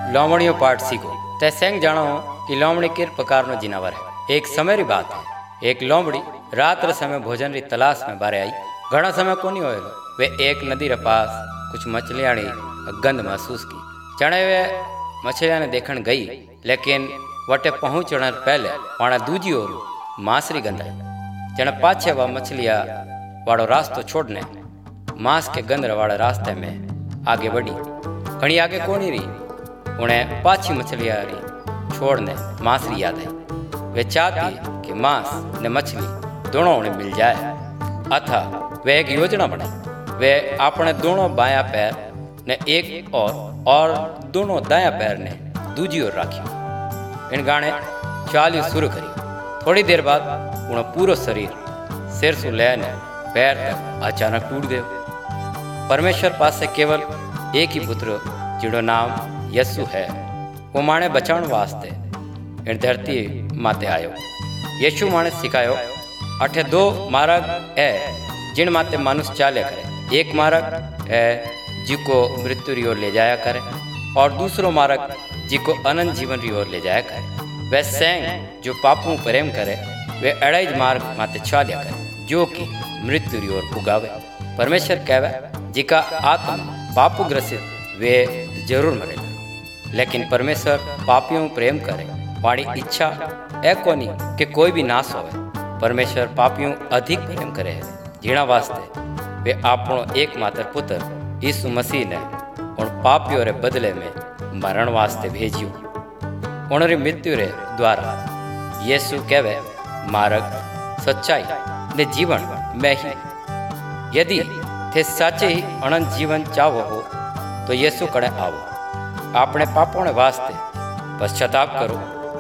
लोमड़ियों पाठ सीखो। तय सेंग जानो कि लोमड़ी किस प्रकार नो जिनावर है। एक समय री बात है, एक लोमड़ी रात रे समय भोजन री तलाश में बारे आई। घना समय को नहीं होएलो। वे एक नदी रे पास कुछ मछलियां री गंध महसूस की। चणे वे मछलियां ने देखण गई, लेकिन वटे पहुंचने पहले वहां दूजी ओर मांस री गंध आई। जने पाछे वह मछलियां वाड़ो रास्तो छोड़ने मांस के गंध वाले रास्ते में आगे बढ़ी। घणी आगे कोनी रही, उन्हें पाछी मछलियां री छोड़ने मांस री याद आई। वे चाहती कि मांस ने मछली दोनों उन्हें मिल जाए। अतः वे एक योजना बनाई। वे अपने दोनों बायां पैर ने एक और दोनों दायां पैर ने दूजी ओर राखी। इन गाने चालियो शुरू करी। थोड़ी देर बाद उन्हें पूरा शरीर सिर से लेने पैर तक अचानक टूट गयो। परमेश्वर पास से केवल एक ही पुत्र जिड़ो नाम यस्सु है, वो माने बचाण वास्ते इन धरती माते आयो। यीशु माने सिखायो अठे दो मार्ग है जिन माते मनुष्य चाले करे। एक मार्ग है जिको मृत्यु री ओर ले जाया करे, और दूसरो मार्ग जिको अनंत जीवन री ओर ले जाया करे। वह सेंग जो पापों प्रेम करे वे अड़ाई मार्ग माते चाल्या करे, जो कि मृत्यु री ओर पुगावे। परमेश्वर कहवे जिका आत्मा पाप ग्रसित वे जरूर मरेगा, लेकिन परमेश्वर पापियों प्रेम करे वाणी इच्छा ए कोनी कि कोई भी नाश होवे। परमेश्वर पापियों अधिक प्रेम करे है, जीना वास्ते वे आपनो एकमात्र पुत्र यीशु मसीह ने उन पापियों रे बदले में मरण वास्ते भेजियो। उनरी मृत्यु रे द्वारा यीशु कहवे मार्ग सच्चाई ने जीवन मैं ही। यदि थे साचे ही अनंत जीवन चाहो हो तो यीशु कड़े आओ। अपने पापों ने वास्ते पश्चाताप करो,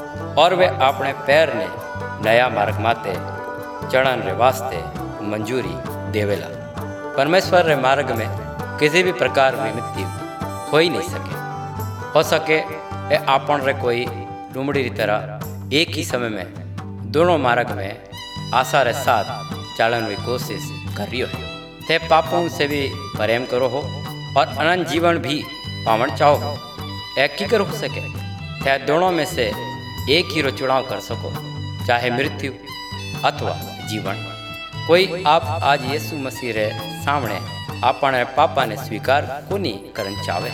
और वे अपने पैर ने नया मार्ग माते चढ़न रे वास्ते मंजूरी देवेला। परमेश्वर रे मार्ग में किसी भी प्रकार की मृत्यु हो ही नहीं सके। हो सके ए आपन रे कोई लुमड़ी री तरह एक ही समय में दोनों मार्ग में आशा रे साथ चलन की कोशिश कर रही हो। थे पापों से भी प्रेम करो हो और अनंत जीवन भी पावन चाहो हो। एक ही कर हो सके थे दोनों में से एक ही रो चुनाव कर सको, चाहे मृत्यु अथवा जीवन। कोई आप आज यीशु मसीह रे सामने अपने पापा ने स्वीकार कोनी करन चाहे।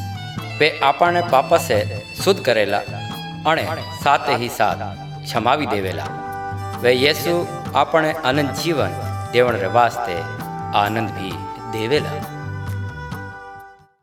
वे अपने पापा से शुद्ध करेला अने साथ ही साथ क्षमा भी देवेला। वे यीशु अपने अनंत जीवन देवण रे वास्ते आनंद भी देवेला।